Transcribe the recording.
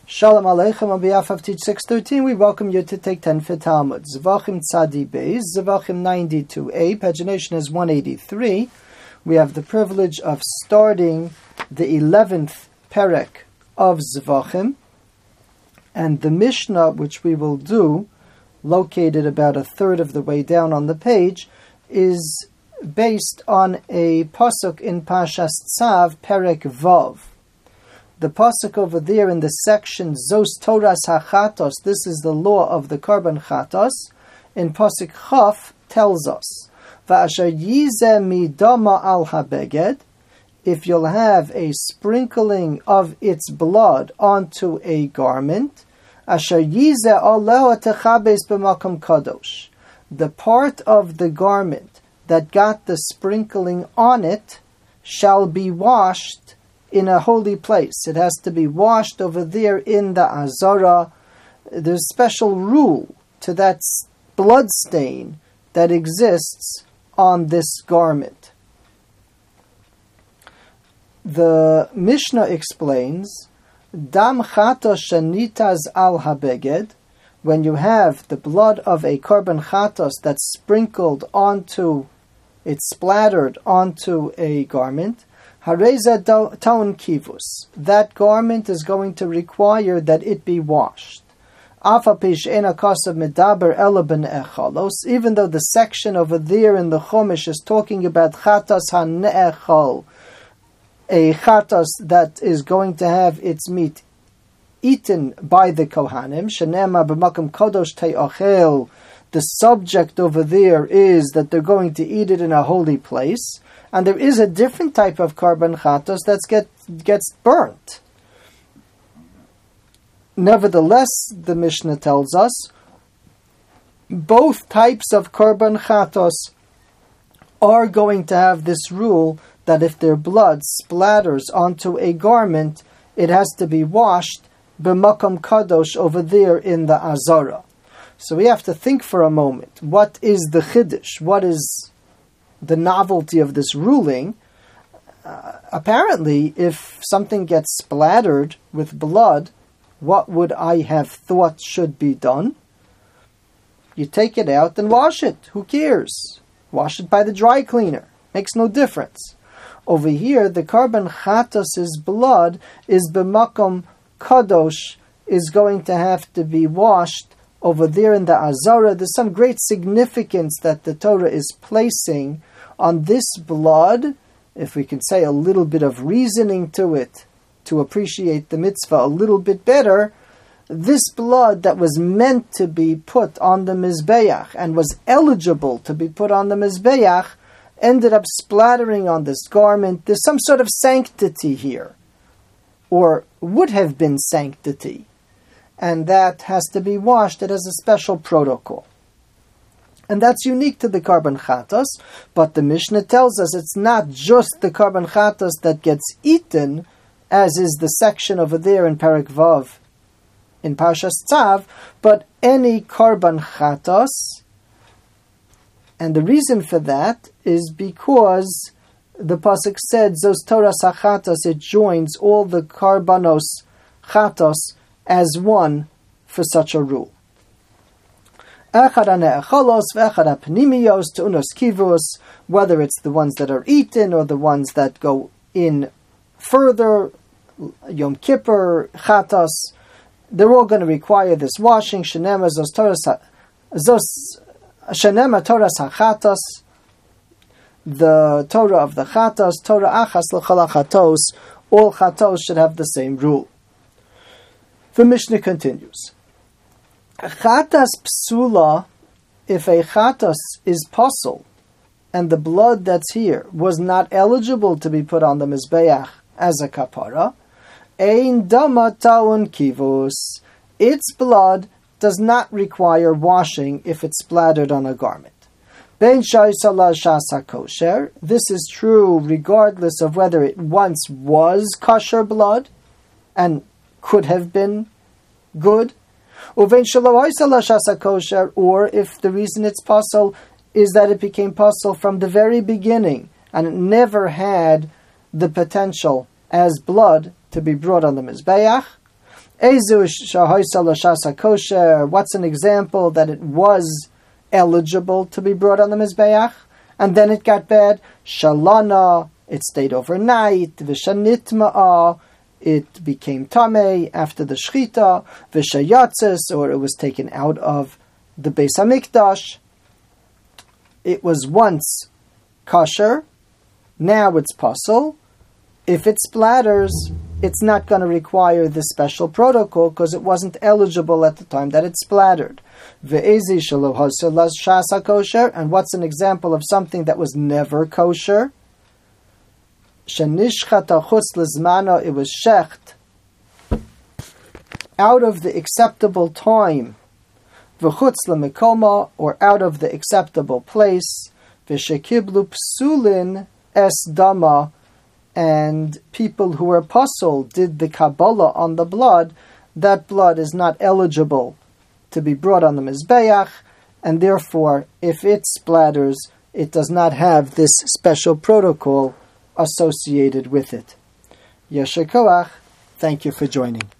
Shalom Aleichem. On behalf of Teach 613, we welcome you to take 10 for Talmud. Zvachim Tzadi Beis, Zvachim 92a, pagination is 183. We have the privilege of starting the 11th perek of Zvachim, and the Mishnah, which we will do, located about a third of the way down on the page, is based on a pasuk in Pashas Tzav, Perek Vav. The pasuk over there in the section Zos Toras HaChatos, this is the law of the Karban Chatos, in pasuk Chaf tells us, Va'asher yizeh midama al habeged, if you'll have a sprinkling of its blood onto a garment, Asher yizeh aleh techabes b'makom kadosh, the part of the garment that got the sprinkling on it shall be washed in a holy place. It has to be washed over there in the Azara. There's special rule to that blood stain that exists on this garment. The Mishnah explains, Dam chatos shenitas al habeged, when you have the blood of a karban chatos that's sprinkled onto, it's splattered onto a garment, Hareza taun kivus, that garment is going to require that it be washed. Afapish ena kasav medaber elaben echalos, even though the section over there in the Chumash is talking about chatas hane'echal, a chatas that is going to have its meat eaten by the Kohanim, shenema b'makam kadosh te'achel, the subject over there is that they're going to eat it in a holy place. And there is a different type of karban chatos that gets burnt. Nevertheless, the Mishnah tells us, both types of karban chatos are going to have this rule that if their blood splatters onto a garment, it has to be washed b'makom kadosh over there in the Azara. So we have to think for a moment, what is the chiddush? What is the novelty of this ruling? Apparently, if something gets splattered with blood, what would I have thought should be done? You take it out and wash it. Who cares? Wash it by the dry cleaner. Makes no difference. Over here, the karban chatos' blood is b'makom kadosh, is going to have to be washed over there in the Azara. There's some great significance that the Torah is placing on this blood, if we can say a little bit of reasoning to it, to appreciate the mitzvah a little bit better. This blood that was meant to be put on the Mizbeach and was eligible to be put on the Mizbeach ended up splattering on this garment. There's some sort of sanctity here, or would have been sanctity, and that has to be washed. It has a special protocol. And that's unique to the karban chatos, but the Mishnah tells us it's not just the karban chatos that gets eaten, as is the section over there in Perek Vav, in Parshas Tzav, but any karban chatos. And the reason for that is because the pasuk said, Zos Toras HaChatos, it joins all the karbanos chatos as one for such a rule. Whether it's the ones that are eaten or the ones that go in further, Yom Kippur, Chatos, they're all going to require this washing. Shenema Toras HaChatos, the Torah of the Chatos, Torah Achas L'chol HaChatos, all Chatos should have the same rule. The Mishnah continues. Chatas psula, if a chatas is pasul, and the blood that's here was not eligible to be put on the mizbeach as a kapara, ein dama taun kivus, its blood does not require washing if it's splattered on a garment. Ben shaisala shasa kosher, this is true regardless of whether it once was kosher blood and could have been good, or if the reason it's pasul is that it became pasul from the very beginning and it never had the potential as blood to be brought on the Mizbeach, Ezu shahoisa l'shasa kosher. What's an example that it was eligible to be brought on the Mizbeach, and then it got bad? Shalana, it stayed overnight. V'shanitma'a, it became tamei after the shchita. V'shayatzis, or it was taken out of the Beis Hamikdash. It was once kosher, now it's pasul. If it splatters, it's not going to require this special protocol because it wasn't eligible at the time that it splattered. Ve'ezi shelo hosel shasa kosher, and what's an example of something that was never kosher? Shenishchata chutz lezmano, it was shecht out of the acceptable time. V'chutz lemekoma, or out of the acceptable place. V'shekiblu psulin es dama, and people who were pasul did the Kabbalah on the blood, that blood is not eligible to be brought on the Mizbeach, and therefore, if it splatters, it does not have this special protocol associated with it. Yesher Koach, thank you for joining.